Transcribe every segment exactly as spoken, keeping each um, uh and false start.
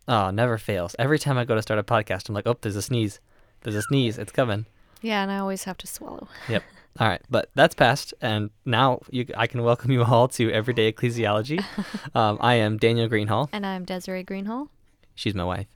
Oh, never fails. Every time I go to start a podcast, I'm like, oh, there's a sneeze. There's a sneeze. It's coming. Yeah, and I always have to swallow. Yep. All right, but that's past, and now you, I can welcome you all to Everyday Ecclesiology. um, I am Daniel Greenhall. And I'm Desiree Greenhall. She's my wife.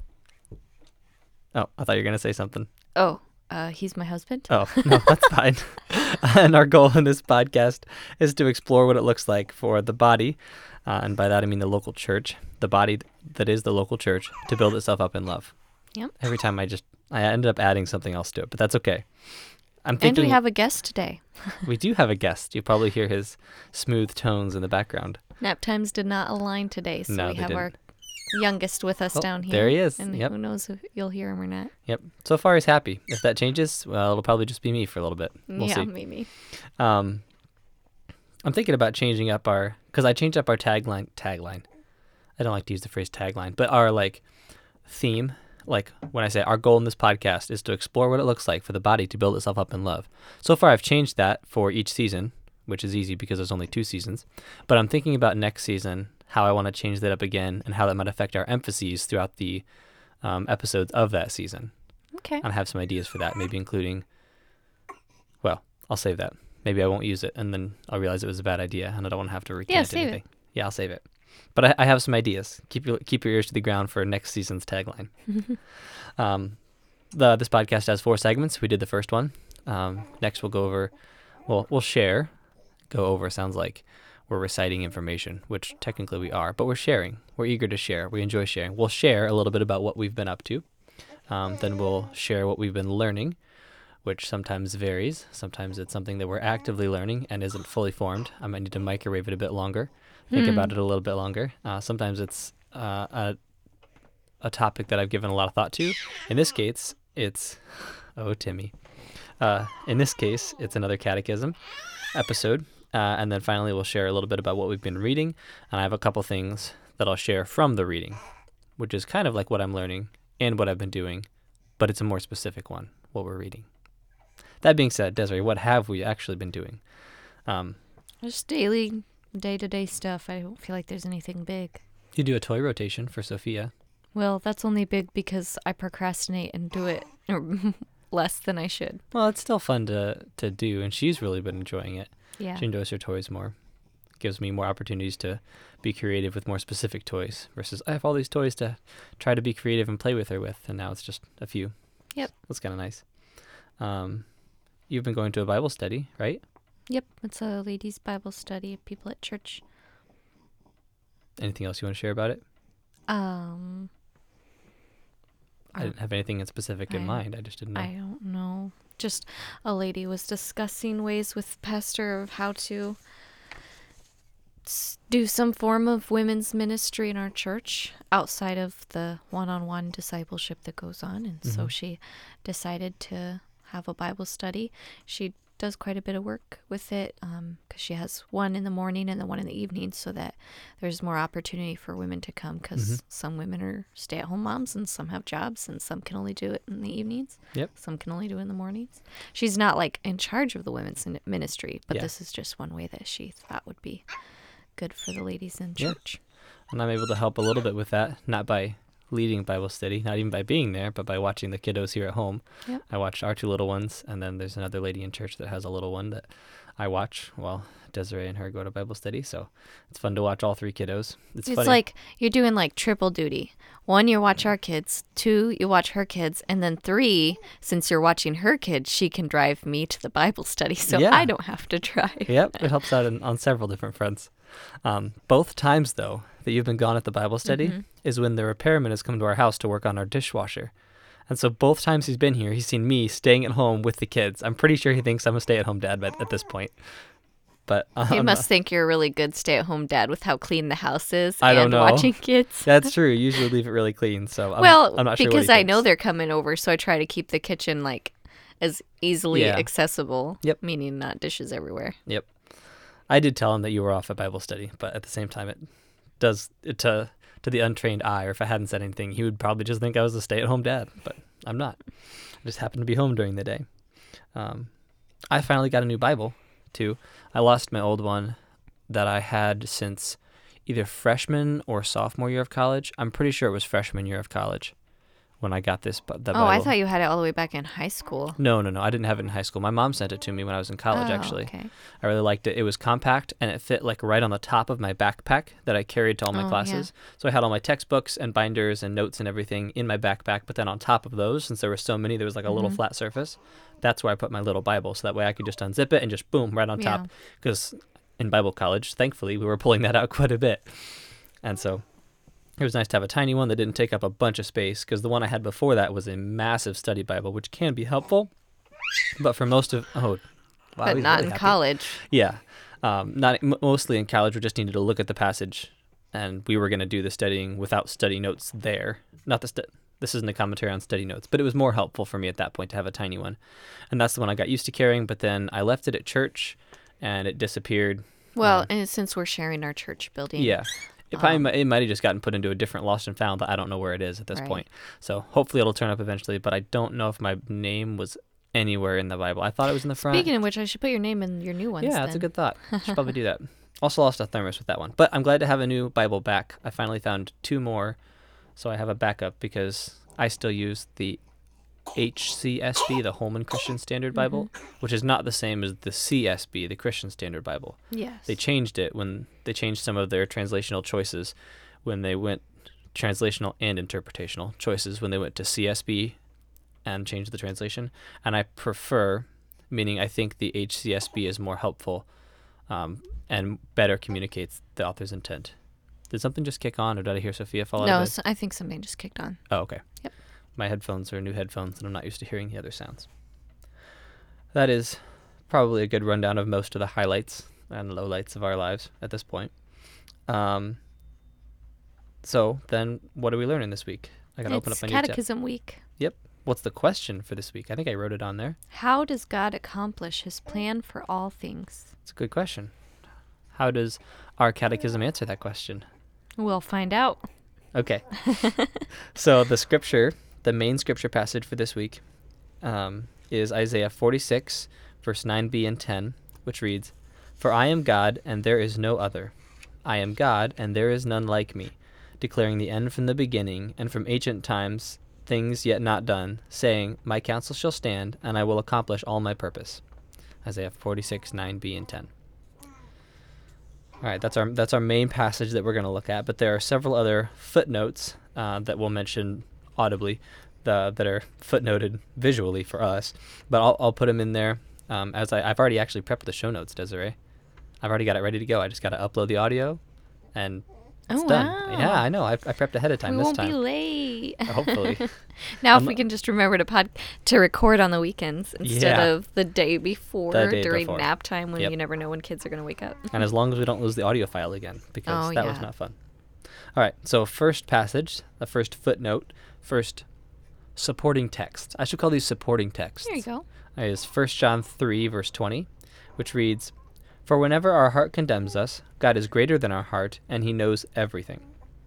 Oh, I thought you were going to say something. Oh, uh, he's my husband. Oh, no, that's fine. And our goal in this podcast is to explore what it looks like for the body, uh, and by that I mean the local church, the body that is the local church, to build itself up in love. Yep. Every time I just, I ended up adding something else to it, but that's okay. I'm And thinking we have a guest today. we do have a guest. You probably hear his smooth tones in the background. Nap times did not align today, so No, we they have our didn't. youngest with us Oh, down here. there he is. And Yep. who knows if you'll hear him or not. Yep. So far he's happy. If that changes, well, it'll probably just be me for a little bit. We'll yeah, see. maybe. Um, I'm thinking about changing up our, because I changed up our tagline, tagline. I don't like to use the phrase tagline, but our like theme, like when I say our goal in this podcast is to explore what it looks like for the body to build itself up in love. So far I've changed that for each season, which is easy because there's only two seasons, but I'm thinking about next season, how I want to change that up again and how that might affect our emphases throughout the um, episodes of that season. Okay. And I have some ideas for that, maybe including, well, I'll save that. Maybe I won't use it, and then I'll realize it was a bad idea, and I don't want to have to recant Yeah, save it. anything. Yeah, I'll save it. But I, I have some ideas. Keep your keep your ears to the ground for next season's tagline. um, the this podcast has four segments. We did the first one. Um, next, we'll go over. Well, we'll share. Go over sounds like we're reciting information, which technically we are, but we're sharing. We're eager to share. We enjoy sharing. We'll share a little bit about what we've been up to. Um, then we'll share what we've been learning, which sometimes varies. Sometimes it's something that we're actively learning and isn't fully formed. I might need to microwave it a bit longer, think Hmm. about it a little bit longer. Uh, sometimes it's uh, a, a topic that I've given a lot of thought to. In this case, it's, oh, Timmy. Uh, in this case, it's another catechism episode. Uh, and then finally, we'll share a little bit about what we've been reading. And I have a couple things that I'll share from the reading, which is kind of like what I'm learning and what I've been doing, but it's a more specific one, what we're reading. That being said, Desiree, what have we actually been doing? Um, Just daily, day-to-day stuff. I don't feel like there's anything big. you do a toy rotation for Sophia. Well, that's only big because I procrastinate and do it less than I should. Well, it's still fun to, to do, and she's really been enjoying it. Yeah. She enjoys her toys more. Gives me more opportunities to be creative with more specific toys versus I have all these toys to try to be creative and play with her with, and now it's just a few. Yep. That's kind of nice. Um, you've been going to a Bible study, right? Yep, it's a ladies' Bible study, people at church. Anything else you want to share about it? Um, I didn't have anything in specific in I- mind. I just didn't know. I don't know. Just a lady was discussing ways with pastor of how to s- do some form of women's ministry in our church outside of the one-on-one discipleship that goes on. And so Mhm. she decided to have a Bible study. She does quite a bit of work with it because she has one in the morning and then one in the evening so that there's more opportunity for women to come because Mhm. some women are stay-at-home moms and some have jobs and some can only do it in the evenings. Yep. Some can only do it in the mornings. She's not like in charge of the women's in- ministry, but Yeah. this is just one way that she thought would be good for the ladies in Yeah. church. And I'm able to help a little bit with that, not by leading Bible study, not even by being there, but by watching the kiddos here at home. Yep. I watched our two little ones, and then there's another lady in church that has a little one that I watch while Desiree and her go to Bible study. So it's fun to watch all three kiddos. It's, It's funny. like you're doing like triple duty. One, you watch our kids. Two, you watch her kids. And then three, since you're watching her kids, she can drive me to the Bible study. So Yeah. I don't have to drive. Yep, it helps out in, on several different fronts. Um, both times, though, that you've been gone at the Bible study Mhm. is when the repairman has come to our house to work on our dishwasher. And so both times he's been here, he's seen me staying at home with the kids. I'm pretty sure he thinks I'm a stay-at-home dad at, at this point. But um, He must think you're a really good stay-at-home dad with how clean the house is I and don't know. watching kids. that's true. You usually leave it really clean. So I'm, well, I'm not sure what because he I know thinks. they're coming over, so I try to keep the kitchen like as easily Yeah. accessible. Yep. Meaning not dishes everywhere. Yep. I did tell him that you were off at Bible study, but at the same time, it does it to to the untrained eye, or if I hadn't said anything, he would probably just think I was a stay-at-home dad, but I'm not. I just happen to be home during the day. Um, I finally got a new Bible, too. I lost my old one that I had since either freshman or sophomore year of college. I'm pretty sure it was freshman year of college when I got this. The oh, Bible. I thought you had it all the way back in high school. No, no, no. I didn't have it in high school. My mom sent it to me when I was in college, oh, actually. Okay. I really liked it. It was compact, and it fit like right on the top of my backpack that I carried to all my Oh, classes. So I had all my textbooks and binders and notes and everything in my backpack, but then on top of those, since there were so many, there was like a little Mhm. flat surface. That's where I put my little Bible, so that way I could just unzip it and just boom, right on top. Yeah. Because in Bible college, thankfully, we were pulling that out quite a bit. And so it was nice to have a tiny one that didn't take up a bunch of space, because the one I had before that was a massive study Bible, which can be helpful. But for most of, oh, wow, But he's not really in happy. college. Yeah. Um, not m- mostly in college, we just needed to look at the passage, and we were going to do the studying without study notes there. Not the stu- This isn't a commentary on study notes, but it was more helpful for me at that point to have a tiny one. And that's the one I got used to carrying, but then I left it at church, and it disappeared. Well, Um, and since we're sharing our church building. Yeah. It, probably, Um, mi- it might have just gotten put into a different lost and found that I don't know where it is at this Right. point. So hopefully it'll turn up eventually, but I don't know if my name was anywhere in the Bible. I thought it was in the front. Speaking of which, I should put your name in your new ones. Yeah, that's a then. good thought. Should probably do that. Also lost a thermos with that one. But I'm glad to have a new Bible back. I finally found two more, so I have a backup, because I still use the H C S B, the Holman Christian Standard Bible, which is not the same as the C S B, the Christian Standard Bible. Yes. They changed it when they changed some of their translational choices when they went translational and interpretational choices when they went to C S B and changed the translation. And I prefer, meaning I think the H C S B is more helpful um, and better communicates the author's intent. Did something just kick on, or did I hear Sophia fall out no, of bed? so I think something just kicked on. Oh, okay. Yep. My headphones are new headphones, and I'm not used to hearing the other sounds. That is probably a good rundown of most of the highlights and lowlights of our lives at this point. Um, so then, what are we learning this week? I gotta open up It's my new tab. Catechism Week. What's the question for this week? I think I wrote it on there. How does God accomplish his plan for all things? It's a good question. How does our catechism answer that question? We'll find out. Okay. So the scripture, the main scripture passage for this week, um, is Isaiah forty-six, verse nine b and ten, which reads, "For I am God, and there is no other. I am God, and there is none like me, declaring the end from the beginning, and from ancient times things yet not done, saying, My counsel shall stand, and I will accomplish all my purpose." Isaiah forty-six, nine b and ten. All right, that's our that's our main passage that we're going to look at, but there are several other footnotes uh, that we'll mention audibly, the, that are footnoted visually for us, but I'll I'll put them in there um, as I, I've already actually prepped the show notes, Desiree. I've already got it ready to go. I just got to upload the audio, and it's Oh, done. wow. Yeah, I know. I, I prepped ahead of time we this won't time. be late. Hopefully. Now, if I'm- we can just remember to pod to record on the weekends instead Yeah. of the day before The day during before. nap time when Yep. you never know when kids are going to wake up. And as long as we don't lose the audio file again, because Oh, that was yeah. not fun. All right, so first passage, the first footnote, first supporting text. I should call these supporting texts. There you go. Is First John three, verse twenty, which reads, "For whenever our heart condemns us, God is greater than our heart, and he knows everything."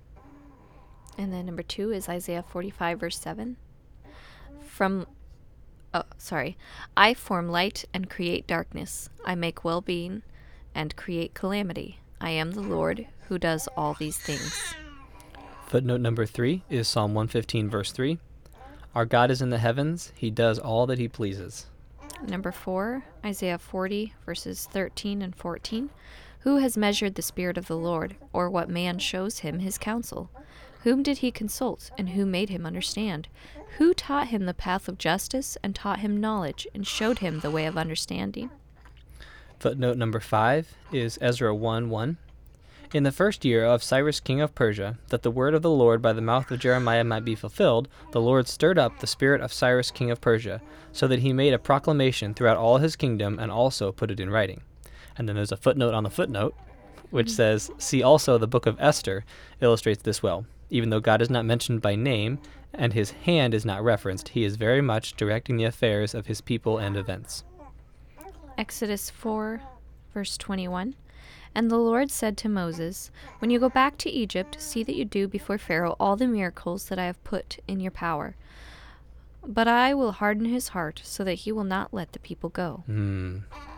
And then number two is Isaiah forty-five, verse seven. From, oh, sorry. I form light and create darkness. I make well-being and create calamity. I am the Lord who does all these things. Footnote number three is Psalm one fifteen, verse three. "Our God is in the heavens, he does all that he pleases." Number four, Isaiah forty, verses thirteen and fourteen. Who has measured the Spirit of the Lord, or what man shows him his counsel? Whom did he consult, and who made him understand? Who taught him the path of justice, and taught him knowledge, and showed him the way of understanding? Footnote number five is Ezra one one. "In the first year of Cyrus king of Persia, that the word of the Lord by the mouth of Jeremiah might be fulfilled, the Lord stirred up the spirit of Cyrus king of Persia, so that he made a proclamation throughout all his kingdom, and also put it in writing." And then there's a footnote on the footnote, which says, "See also the book of Esther illustrates this well. Even though God is not mentioned by name, and his hand is not referenced, he is very much directing the affairs of his people and events." Exodus four, verse twenty-one. And the Lord said to Moses, When you go back to Egypt, see that you do before Pharaoh all the miracles that I have put in your power. But I will harden his heart, so that he will not let the people go. Hmm.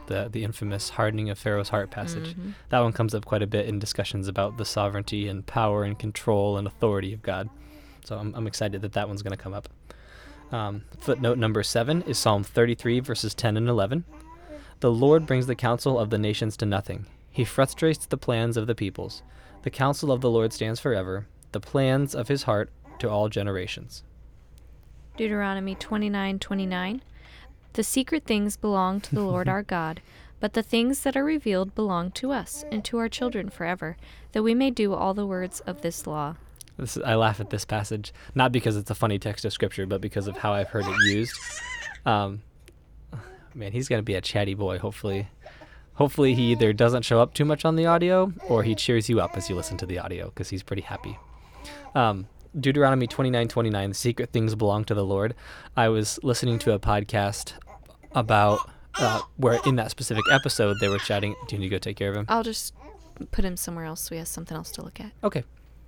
the, the infamous hardening of Pharaoh's heart passage. Mm-hmm. That one comes up quite a bit in discussions about the sovereignty and power and control and authority of God. So I'm, I'm excited that that one's going to come up. Um, footnote number seven is Psalm thirty-three, verses ten and eleven. The Lord brings the counsel of the nations to nothing. He frustrates the plans of the peoples. The counsel of the Lord stands forever, the plans of his heart to all generations. Deuteronomy twenty-nine twenty-nine. The secret things belong to the Lord our God, but the things that are revealed belong to us and to our children forever, that we may do all the words of this law. This is, I laugh at this passage, not because it's a funny text of scripture, but because of how I've heard it used. Um, man, he's going to be a chatty boy, hopefully. Hopefully he either doesn't show up too much on the audio, or he cheers you up as you listen to the audio, because he's pretty happy. Um, Deuteronomy twenty-nine twenty-nine, the secret things belong to the Lord. I was listening to a podcast about uh, where in that specific episode they were chatting. Do you need to go take care of him? I'll just put him somewhere else so he has something else to look at. Okay.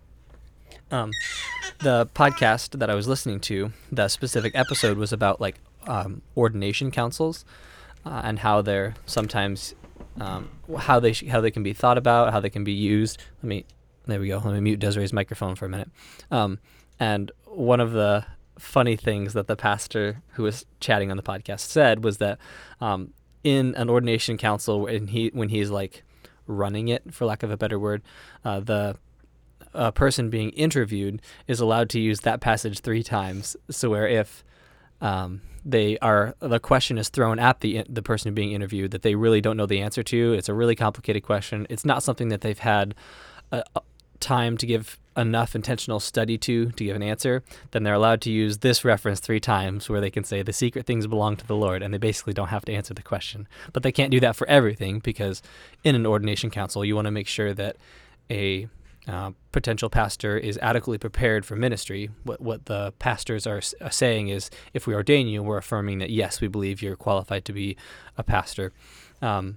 Um, the podcast that I was listening to, the specific episode was about like um, ordination councils uh, and how they're sometimes um, how they sh- how they can be thought about, how they can be used. Let me there we go. Let me mute Desiree's microphone for a minute. Um, and one of the funny things that the pastor who was chatting on the podcast said was that um, in an ordination council, when he when he's like running it, for lack of a better word, uh, the a person being interviewed is allowed to use that passage three times. So where if um, they are, the question is thrown at the the person being interviewed that they really don't know the answer to, it's a really complicated question. It's not something that they've had a, a time to give enough intentional study to to give an answer, then they're allowed to use this reference three times where they can say the secret things belong to the Lord, and they basically don't have to answer the question. But they can't do that for everything, because in an ordination council, you want to make sure that a Uh, potential pastor is adequately prepared for ministry. What what the pastors are s- saying is, if we ordain you, we're affirming that yes, we believe you're qualified to be a pastor. Um,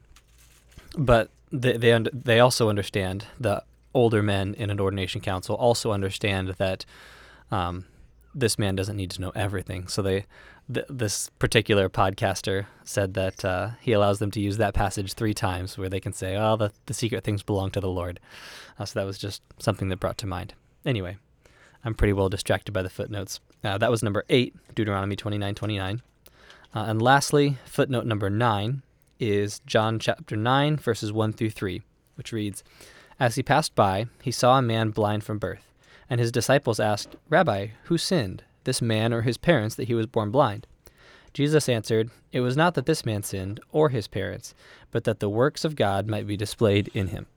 but they they, und- they also understand, the older men in an ordination council also understand that um, this man doesn't need to know everything. So they th- this particular podcaster said that uh, he allows them to use that passage three times where they can say, oh, the, the secret things belong to the Lord. Uh, so that was just something that brought to mind. Anyway, I'm pretty well distracted by the footnotes. Uh, that was number eight, Deuteronomy twenty-nine twenty-nine. Uh, and lastly, footnote number nine is John chapter nine, verses one through three, which reads, As he passed by, he saw a man blind from birth, and his disciples asked, Rabbi, who sinned, this man or his parents, that he was born blind? Jesus answered, It was not that this man sinned, or his parents, but that the works of God might be displayed in him.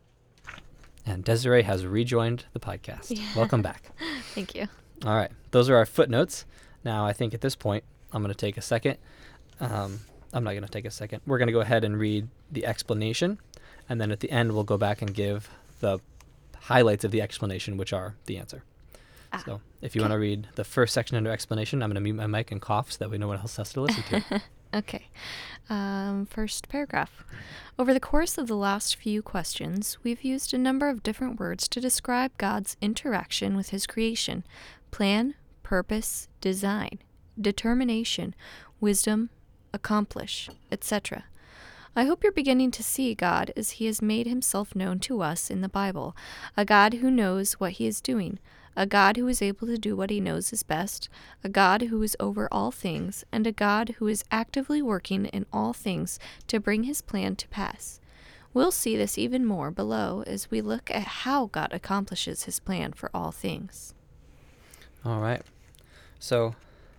And Desiree has rejoined the podcast. Yeah. Welcome back. Thank you. All right. Those are our footnotes. Now, I think at this point, I'm going to take a second. Um, I'm not going to take a second. We're going to go ahead and read the explanation. And then at the end, we'll go back and give the highlights of the explanation, which are the answer. Ah, so if you okay. want to read the first section under explanation, I'm going to mute my mic and cough so that way no one else has to listen to it. Okay. Um, first paragraph. Over the course of the last few questions, we've used a number of different words to describe God's interaction with his creation: plan, purpose, design, determination, wisdom, accomplish, et cetera. I hope you're beginning to see God as he has made himself known to us in the Bible, a God who knows what he is doing, a God who is able to do what he knows is best, a God who is over all things, and a God who is actively working in all things to bring his plan to pass. We'll see this even more below as we look at how God accomplishes his plan for all things. All right. So,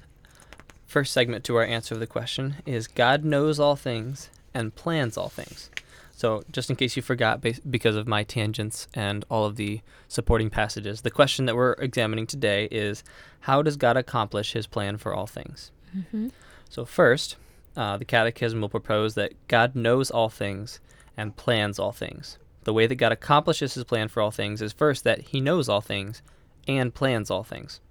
first segment to our answer of the question is God knows all things and plans all things. So just in case you forgot, bas- because of my tangents and all of the supporting passages, the question that we're examining today is, how does God accomplish his plan for all things? Mm-hmm. So first, uh, the Catechism will propose that God knows all things and plans all things. The way that God accomplishes his plan for all things is first that he knows all things and plans all things.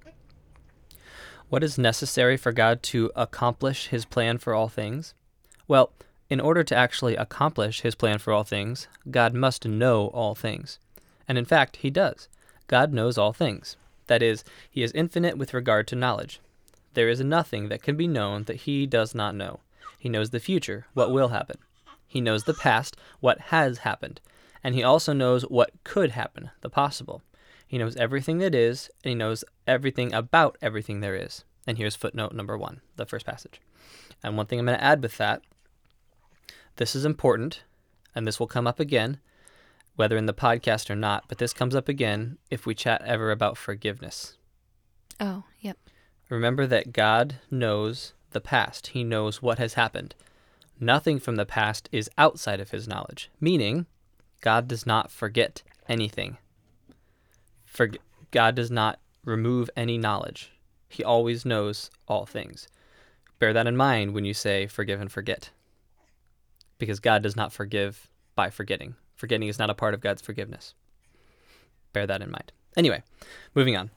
What is necessary for God to accomplish his plan for all things? Well, in order to actually accomplish his plan for all things, God must know all things. And in fact, he does. God knows all things. That is, he is infinite with regard to knowledge. There is nothing that can be known that he does not know. He knows the future, what will happen. He knows the past, what has happened. And he also knows what could happen, the possible. He knows everything that is, and he knows everything about everything there is. And here's footnote number one, the first passage. And one thing I'm going to add with that, this is important, and this will come up again, whether in the podcast or not, but this comes up again if we chat ever about forgiveness. Oh, yep. Remember that God knows the past. He knows what has happened. Nothing from the past is outside of his knowledge, meaning God does not forget anything. For God does not remove any knowledge. He always knows all things. Bear that in mind when you say forgive and forget, because God does not forgive by forgetting. Forgetting is not a part of God's forgiveness. Bear that in mind. Anyway, moving on.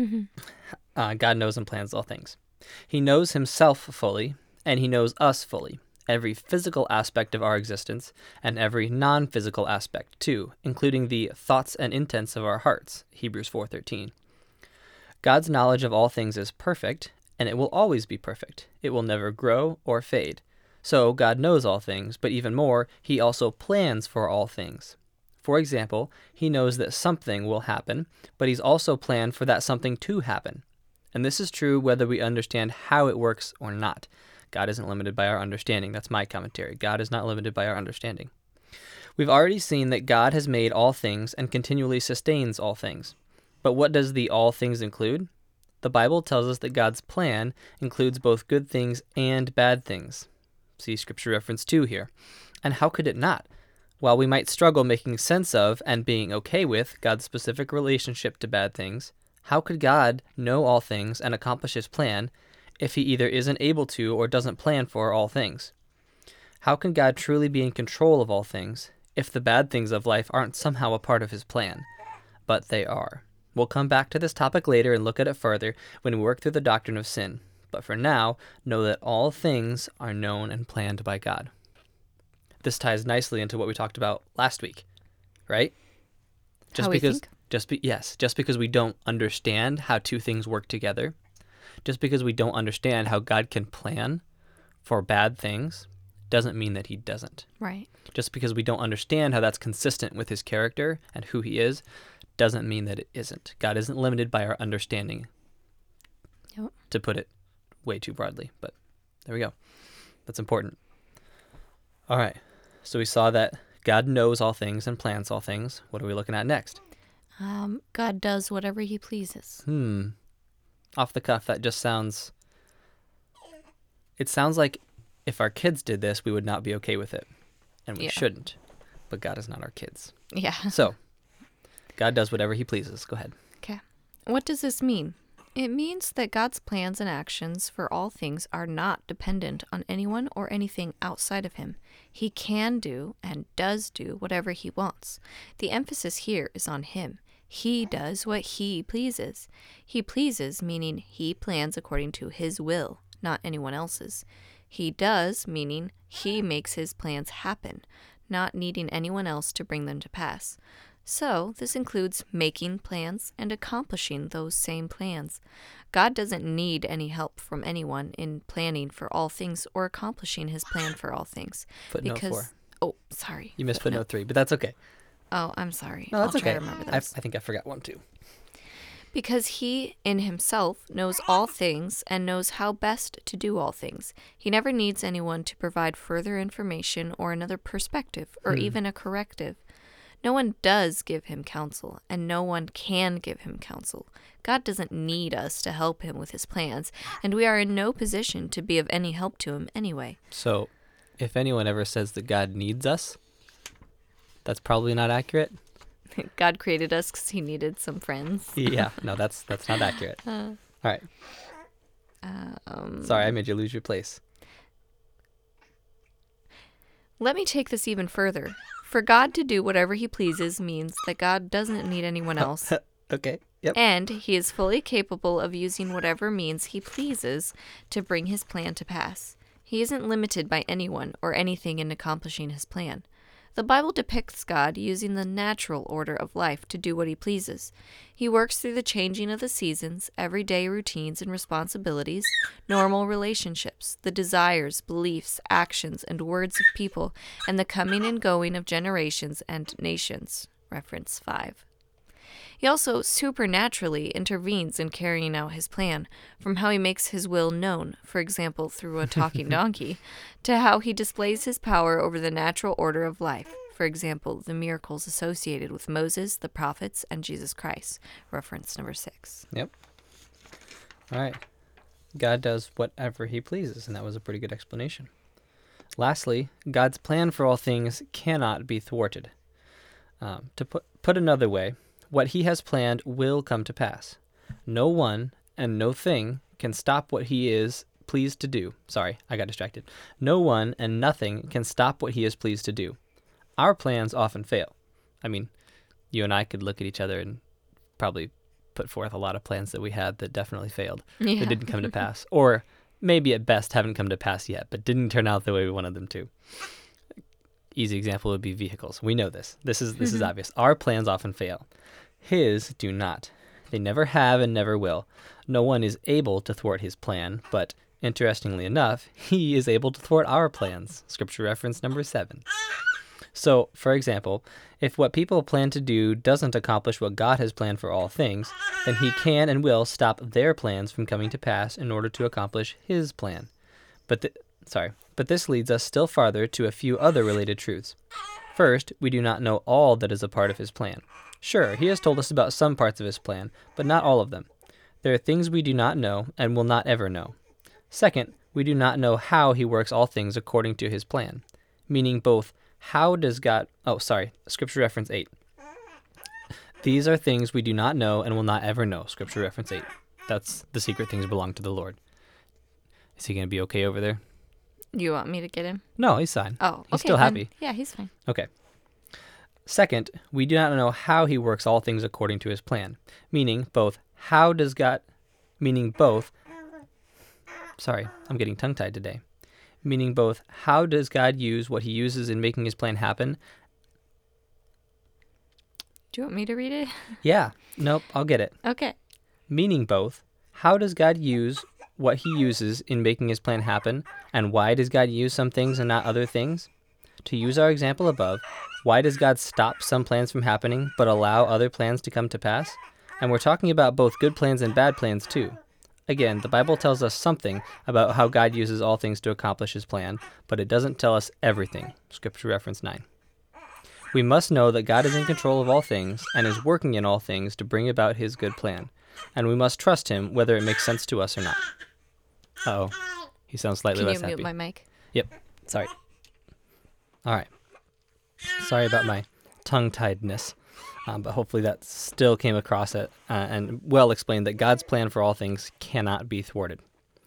uh, God knows and plans all things. He knows himself fully, and he knows us fully, every physical aspect of our existence, and every non-physical aspect too, including the thoughts and intents of our hearts, Hebrews four thirteen. God's knowledge of all things is perfect, and it will always be perfect. It will never grow or fade. So God knows all things, but even more, he also plans for all things. For example, he knows that something will happen, but he's also planned for that something to happen. And this is true whether we understand how it works or not. God isn't limited by our understanding. That's my commentary. God is not limited by our understanding. We've already seen that God has made all things and continually sustains all things. But what does the all things include? The Bible tells us that God's plan includes both good things and bad things. See scripture reference two here. And how could it not? While we might struggle making sense of and being okay with God's specific relationship to bad things, how could God know all things and accomplish his plan if he either isn't able to or doesn't plan for all things? How can God truly be in control of all things if the bad things of life aren't somehow a part of his plan? But they are. We'll come back to this topic later and look at it further when we work through the doctrine of sin. But for now, know that all things are known and planned by God. This ties nicely into what we talked about last week, right? Just How we because, think? just be, yes, just because we don't understand how two things work together, just because we don't understand how God can plan for bad things, doesn't mean that he doesn't. Right. Just because we don't understand how that's consistent with his character and who he is, doesn't mean that it isn't. God isn't limited by our understanding, Yep. to put it way too broadly, but there we go. That's important. All right. So we saw that God knows all things and plans all things. What are we looking at next? Um, God does whatever he pleases. Hmm. Off the cuff, that just sounds... It sounds like if our kids did this, we would not be okay with it. And we Yeah. shouldn't. But God is not our kids. Yeah. So, God does whatever he pleases. Go ahead. Okay. What does this mean? It means that God's plans and actions for all things are not dependent on anyone or anything outside of him. He can do and does do whatever he wants. The emphasis here is on him. He does what he pleases. He pleases, meaning he plans according to his will, not anyone else's. He does, meaning he makes his plans happen, not needing anyone else to bring them to pass. So, this includes making plans and accomplishing those same plans. God doesn't need any help from anyone in planning for all things or accomplishing his plan for all things. Footnote because, four. Oh, sorry. You missed footnote three, but that's okay. Oh, I'm sorry. No, that's I'll try okay. to remember I, those. I think I forgot one too. Because he, in himself, knows all things and knows how best to do all things. He never needs anyone to provide further information or another perspective or Hmm. even a corrective. No one does give him counsel, and no one can give him counsel. God doesn't need us to help him with his plans, and we are in no position to be of any help to him anyway. So, if anyone ever says that God needs us, that's probably not accurate. God created us because he needed some friends. Yeah, no, that's that's not accurate. Uh, All right. um, Sorry, I made you lose your place. Let me take this even further. For God to do whatever he pleases means that God doesn't need anyone else, Okay. Yep. and he is fully capable of using whatever means he pleases to bring his plan to pass. He isn't limited by anyone or anything in accomplishing his plan. The Bible depicts God using the natural order of life to do what he pleases. He works through the changing of the seasons, everyday routines and responsibilities, normal relationships, the desires, beliefs, actions, and words of people, and the coming and going of generations and nations. Reference five. He also supernaturally intervenes in carrying out his plan, from how he makes his will known, for example through a talking donkey, to how he displays his power over the natural order of life, for example the miracles associated with Moses, the prophets, and Jesus Christ. Reference number six. Yep. All right. God does whatever he pleases, and that was a pretty good explanation. Lastly, God's plan for all things cannot be thwarted. Um, to put, put another way, what he has planned will come to pass. No one and no thing can stop what he is pleased to do. Sorry, I got distracted. No one and nothing can stop what he is pleased to do. Our plans often fail. I mean, you and I could look at each other and probably put forth a lot of plans that we had that definitely failed. Yeah. That didn't come to pass. Or maybe at best haven't come to pass yet, but didn't turn out the way we wanted them to. Easy example would be vehicles. We know this. This is this is obvious. Our plans often fail. His do not. They never have and never will. No one is able to thwart his plan, but interestingly enough, he is able to thwart our plans. Scripture reference number seven. So, for example, if what people plan to do doesn't accomplish what God has planned for all things, then he can and will stop their plans from coming to pass in order to accomplish his plan. But th- sorry, but this leads us still farther to a few other related truths. First, we do not know all that is a part of his plan. Sure, he has told us about some parts of his plan, but not all of them. There are things we do not know and will not ever know. Second, we do not know how he works all things according to his plan, meaning both how does God... Oh, sorry, Scripture reference eight. These are things we do not know and will not ever know, Scripture reference eight. That's the secret things belong to the Lord. Is he going to be okay over there? You want me to get him? No, he's fine. Oh, okay. He's still then- happy. Yeah, he's fine. Okay. Second, we do not know how he works all things according to his plan, meaning both how does God, meaning both, sorry, I'm getting tongue-tied today, meaning both how does God use what he uses in making his plan happen? Do you want me to read it? Yeah, nope, I'll get it. Okay. Meaning both, how does God use what he uses in making his plan happen, and why does God use some things and not other things? To use our example above, why does God stop some plans from happening but allow other plans to come to pass? And we're talking about both good plans and bad plans too. Again, the Bible tells us something about how God uses all things to accomplish his plan, but it doesn't tell us everything. Scripture reference nine. We must know that God is in control of all things and is working in all things to bring about his good plan, and we must trust him whether it makes sense to us or not. Uh-oh. He sounds slightly Can less you mute happy. my mic? Yep. Sorry. All right. Sorry about my tongue-tiedness, um, but hopefully that still came across it uh, and well explained that God's plan for all things cannot be thwarted.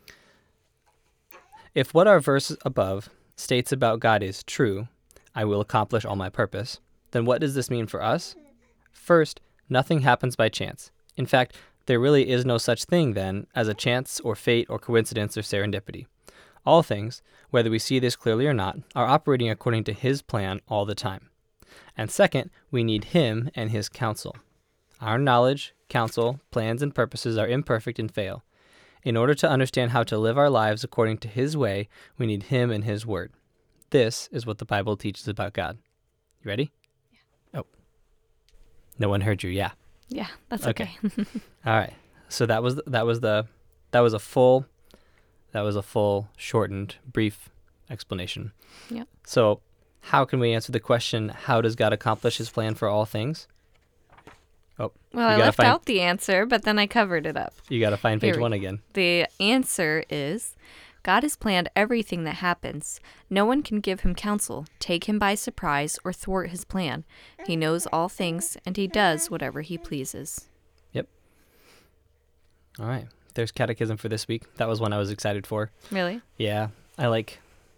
If what our verse above states about God is true, I will accomplish all my purpose, then what does this mean for us? First, nothing happens by chance. In fact, there really is no such thing, then, as a chance or fate or coincidence or serendipity. All things, whether we see this clearly or not, are operating according to his plan all the time. And second, we need him and his counsel. Our knowledge, counsel, plans, and purposes are imperfect and fail. In order to understand how to live our lives according to his way, we need him and his word. This is what the Bible teaches about God. You ready? Yeah. Oh. No one heard you, yeah. Yeah, that's Okay. okay. All right. So that was that was the that was a full that was a full shortened brief explanation. Yep. So, how can we answer the question, how does God accomplish his plan for all things? Oh, Well, you I gotta left find, out the answer, but then I covered it up. You got to find page Here we- one again. The answer is God has planned everything that happens. No one can give him counsel, take him by surprise, or thwart his plan. He knows all things, and he does whatever he pleases. Yep. All right. There's catechism for this week. That was one I was excited for. Really? Yeah. I like,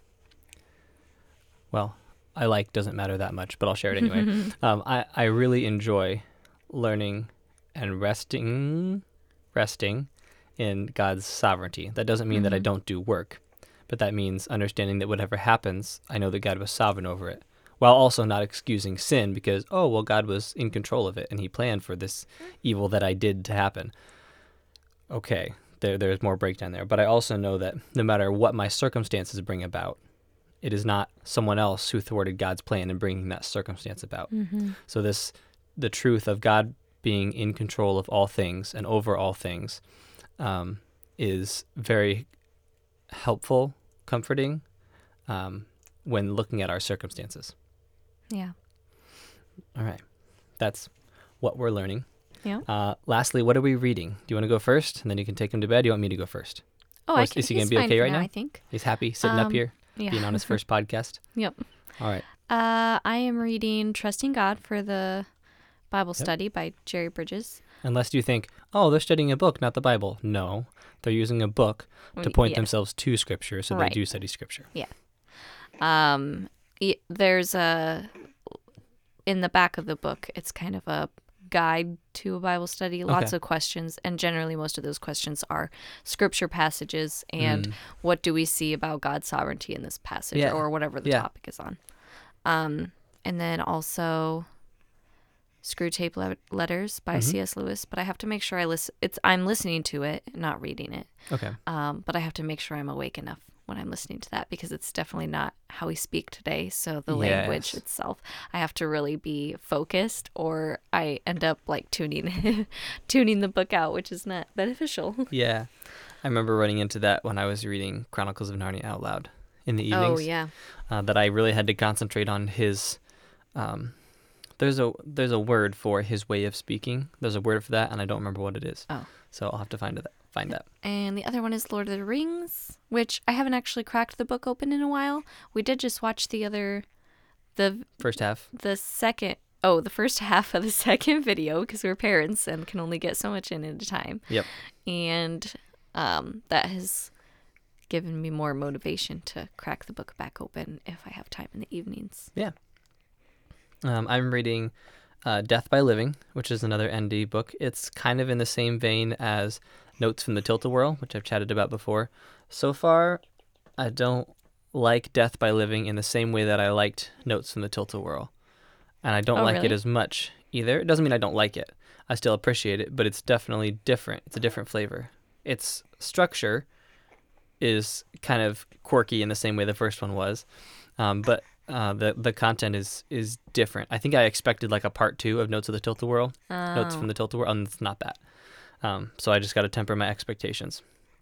well, I like doesn't matter that much, but I'll share it anyway. um, I, I really enjoy learning and resting, resting in God's sovereignty. That doesn't mean that I don't do work, but that means understanding that whatever happens, I know that God was sovereign over it. while also not excusing sin because, oh, well, God was in control of it and he planned for this evil that I did to happen. Okay, there, there's more breakdown there. But I also know that no matter what my circumstances bring about, it is not someone else who thwarted God's plan in bringing that circumstance about. Mm-hmm. So this, the truth of God being in control of all things and over all things, um, is very helpful, comforting, um, when looking at our circumstances. Yeah. All right. That's what we're learning. Yeah. Uh, lastly, what are we reading? Do you want to go first, and then you can take him to bed? Do you want me to go first? Oh, Or I is- can, is he gonna he's be fine okay for right now, now? I think. He's happy sitting up Um, here, Yeah. being on his first podcast. Yep. All right. Uh, I am reading Trusting God for the Bible Yep. Study by Jerry Bridges. Unless you think, oh, they're studying a book, not the Bible. No, they're using a book to point Yeah. themselves to Scripture, so Right. they do study Scripture. Um, y- there's a in the back of the book. It's kind of a guide to a Bible study. Lots Okay. of questions, and generally most of those questions are scripture passages and Mm. what do we see about God's sovereignty in this passage, Yeah. or whatever the Yeah. topic is on. Um, and then also Screw Tape Le- Letters by Mhm. C S Lewis. But I have to make sure I listen. It's I'm listening to it, not reading it. Okay. Um, but I have to make sure I'm awake enough when I'm listening to that because it's definitely not how we speak today. So the language Yes. itself, I have to really be focused, or I end up like tuning tuning the book out, which is not beneficial. Yeah. I remember running into that when I was reading Chronicles of Narnia out loud in the evenings. Oh yeah, uh, that I really had to concentrate on his. Um, there's a there's a word for his way of speaking. There's a word for that, and I don't remember what it is. Oh. So I'll have to find it. Find that. and the other one is Lord of the Rings, which I haven't actually cracked the book open in a while. We did just watch the other, the First half. the second. Oh, the first half of the second video because we're parents and can only get so much in at a time. Yep. And um, that has given me more motivation to crack the book back open if I have time in the evenings. Um, I'm reading uh, Death by Living, which is another N D book. It's kind of in the same vein as Notes from the Tilt-A-Whirl, which I've chatted about before. So far, I don't like Death by Living in the same way that I liked Notes from the Tilt-A-Whirl. And I don't Oh, like really? it as much either. It doesn't mean I don't like it. I still appreciate it, but it's definitely different. It's a different flavor. Its structure is kind of quirky in the same way the first one was. Um, but uh, the the content is is different. I think I expected like a part two of Notes of the Tilt-A-Whirl, Notes Oh. from the Tilt-A-Whirl, and it's not that. Um, so I just got to temper my expectations.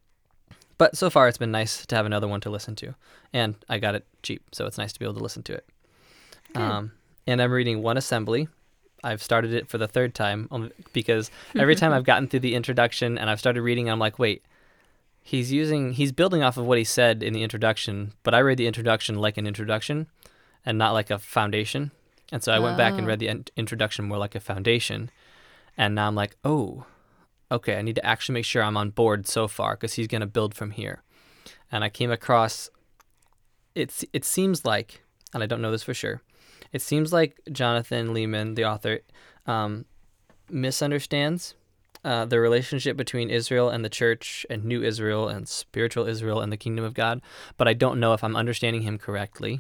But so far, it's been nice to have another one to listen to, and I got it cheap, so it's nice to be able to listen to it. Good. Um, and I'm reading One Assembly. I've started it for the third time um, because every time I've gotten through the introduction and I've started reading, I'm like, wait, he's using, he's building off of what he said in the introduction, but I read the introduction like an introduction and not like a foundation. And so I went back and Oh. read the in- introduction more like a foundation. And now I'm like, oh, okay, I need to actually make sure I'm on board so far because he's going to build from here. And I came across, it's, it seems like, and I don't know this for sure, it seems like Jonathan Lehman, the author, um, misunderstands uh, the relationship between Israel and the church and New Israel and spiritual Israel and the kingdom of God. But I don't know if I'm understanding him correctly.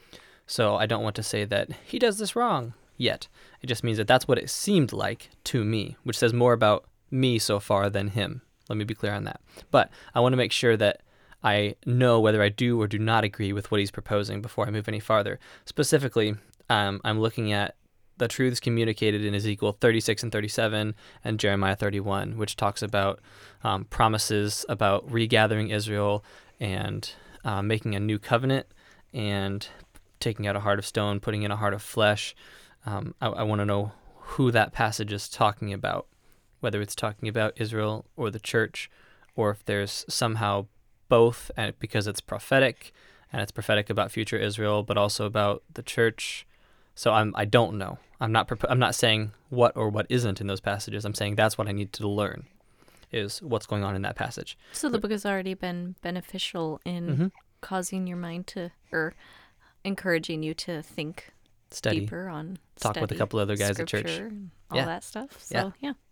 So I don't want to say that he does this wrong yet. It just means that that's what it seemed like to me, which says more about me so far than him. Let me be clear on that. But I want to make sure that I know whether I do or do not agree with what he's proposing before I move any farther. Specifically, um, I'm looking at the truths communicated in Ezekiel thirty-six and thirty-seven and Jeremiah thirty-one, which talks about um, promises about regathering Israel and uh, making a new covenant and taking out a heart of stone, putting in a heart of flesh. Um, I, I want to know who that passage is talking about, whether it's talking about Israel or the church, or if there's somehow both, and because it's prophetic, and it's prophetic about future Israel, but also about the church. So I'm I don't know. I'm not propo- I'm not saying what or what isn't in those passages. I'm saying that's what I need to learn, is what's going on in that passage. So the book has already been beneficial in Mm-hmm. causing your mind to, or encouraging you to think Study, deeper on talk with a study, couple other guys at church. scripture, and all Yeah. that stuff. Yeah. So yeah.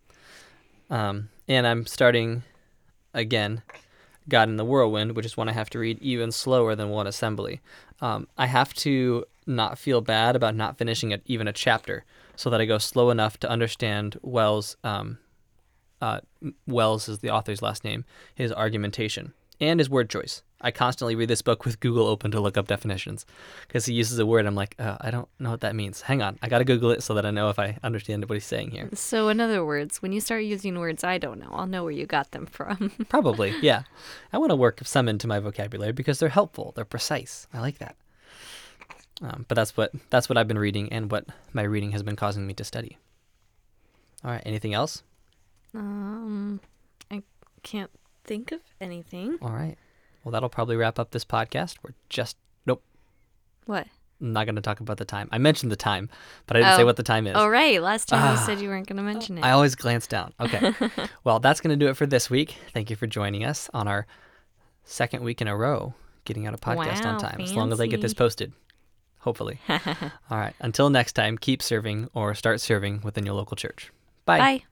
Um, and I'm starting again, God in the Whirlwind, which is one I have to read even slower than One Assembly. Um, I have to not feel bad about not finishing a, even a chapter, so that I go slow enough to understand Wells. Um, uh, Wells is the author's last name. His argumentation and his word choice. I constantly read this book with Google open to look up definitions because he uses a word. I'm like, oh, I don't know what that means. Hang on, I gotta Google it so that I know if I understand what he's saying here. So in other words, when you start using words I don't know, I'll know where you got them from. Probably, yeah. I want to work some into my vocabulary because they're helpful. They're precise. I like that. Um, but that's what that's what I've been reading and what my reading has been causing me to study. All right. Anything else? Um, I can't think of anything. All right. Well, that'll probably wrap up this podcast. We're just nope. What? I'm not going to talk about the time. I mentioned the time, but I didn't oh. say what the time is. Oh, right. Last time Ah. you said you weren't going to mention it. I always glance down. Okay. Well, that's going to do it for this week. Thank you for joining us on our second week in a row getting out a podcast wow, on time. fancy. As long as I get this posted. Hopefully. All right. Until next time, keep serving or start serving within your local church. Bye. Bye.